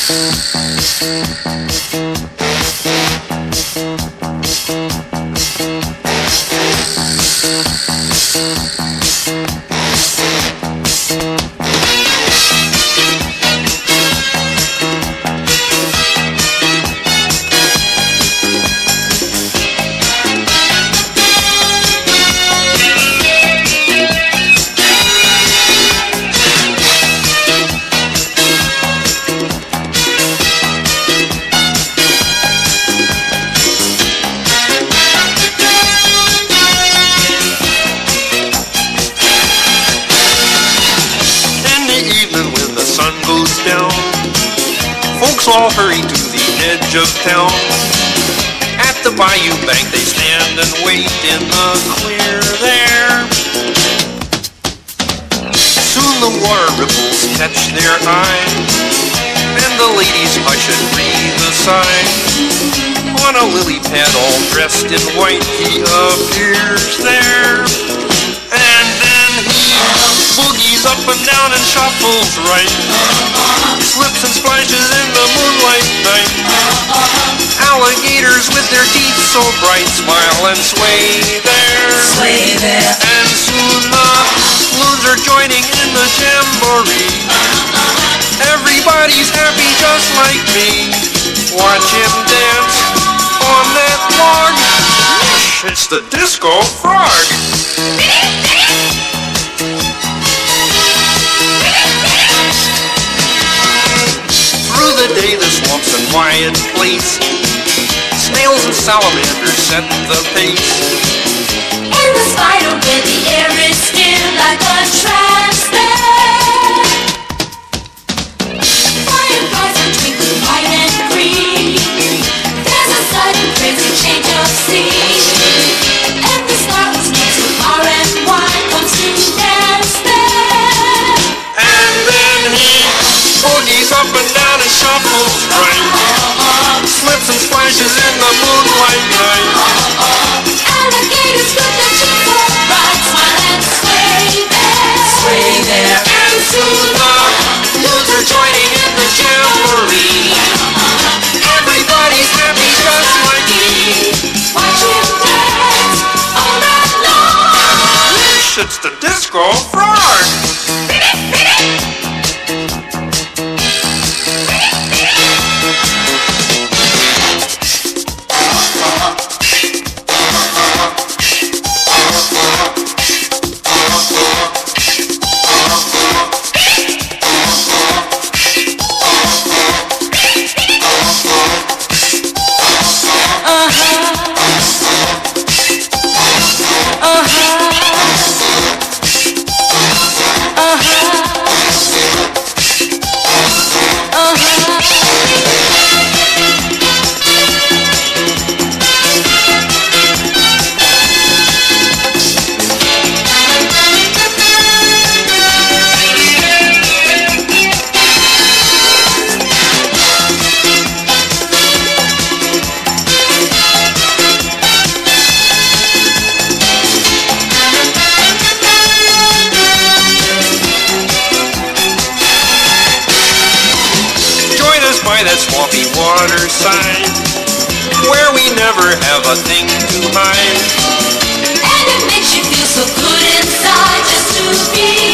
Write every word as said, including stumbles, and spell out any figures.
Folks all hurry to the edge of town. At the Bayou Bank they stand and wait in the clear there. Soon the water ripples catch their eye, and the ladies hush and breathe a sigh. On a lily pad all dressed in white he appears there. And then he boogies up and down and shuffles right, slips and splashes in the moonlight night. Alligators with their teeth so bright smile and sway there. Sway there. And soon the loons are joining in the jamboree. Everybody's happy just like me. Watch him dance on that log. It's the Disco Frog. Through the day the swamp's a quiet place. Snails and salamanders set the pace. In the spider web the air is still like a trance there. Fireflies are twinkling white and green. There's a sudden crazy change of scene, and the star who's next to R and Y comes to dance there. And then he boogies up and down and shuffles right, slips and splashes in the moonlight night. Alligators with their cheeks so bright smile and sway there. Sway there. And soon the loons are joining in the jamboree. Everybody's happy just like me. Watch him dance all night long. It's the Disco Frog. By that swampy waterside, where we never have a thing to hide. And it makes you feel so good inside just to be